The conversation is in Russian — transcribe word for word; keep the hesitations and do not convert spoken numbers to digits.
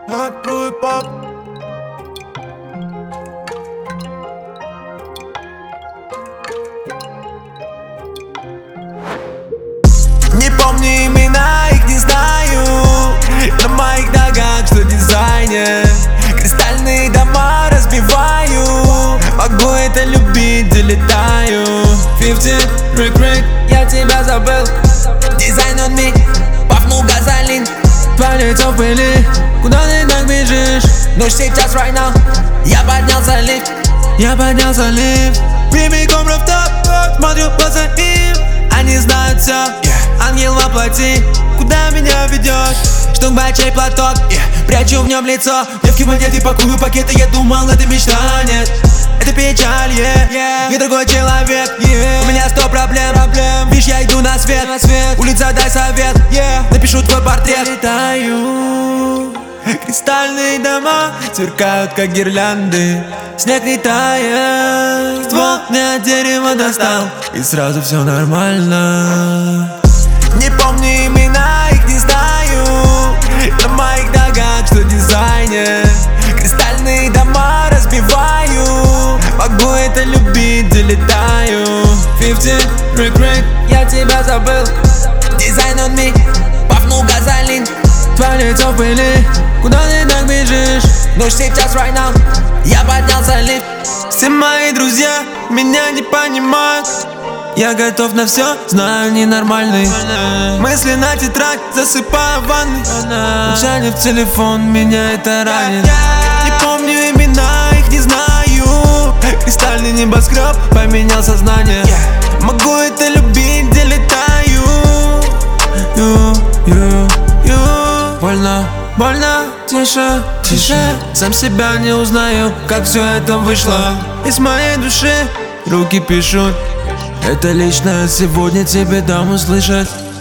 Открой пап. Не помню имена, их не знаю. На моих ногах что дизайнер. Кристальные дома разбиваю. Могу это любить, долетаю. пятьдесят, Rick Rick, я тебя забыл. Дизайн on me, пахну газолин. Полетел в пыли, куда ты так бежишь? Ночь сейчас, right now, я поднялся лифт. Я поднялся лифт. Прямиком рooftop, смотрю по своим. Они знают все, yeah. Ангел воплоти, куда меня ведешь? Штук бачей платок, yeah. Прячу в нем лицо. Девки монеты, пакую пакеты. Я думал, это мечта, нет. Это печаль, yeah. Yeah. Я другой человек, yeah. У меня сто проблем, проблем. Видишь, я иду на свет, на свет. Улица, дай совет, yeah. Напишу твой портрет. Летаю. Кристальные дома сверкают, как гирлянды. Снег не тает. Ствол мне от дерева достал, и сразу все нормально. Не помню имена, их не знаю. На моих ногах что дизайнер. Кристальные дома разбиваю. Могу это любить, долетаю. пятьдесят, Rick Rick, я тебя забыл. Дизайн on me, пахну газолин. Полетел в пыли, куда ты так бежишь? Ночь сейчас, right now, я поднялся лифт. Все мои друзья меня не понимают. Я готов на все, знаю, ненормальный. Мысли на тетрадь, засыпаю в ванной. Молчание в телефон, меня это ранит. Не помню имена, их не знаю. Кристальный небоскреб поменял сознание. Могу это любить, где летаю. Ю, ю, ю. Больно, больно, тише, тише. Сам себя не узнаю, как все это вышло. Из моей души руки пишут. Это лично сегодня тебе дам услышать.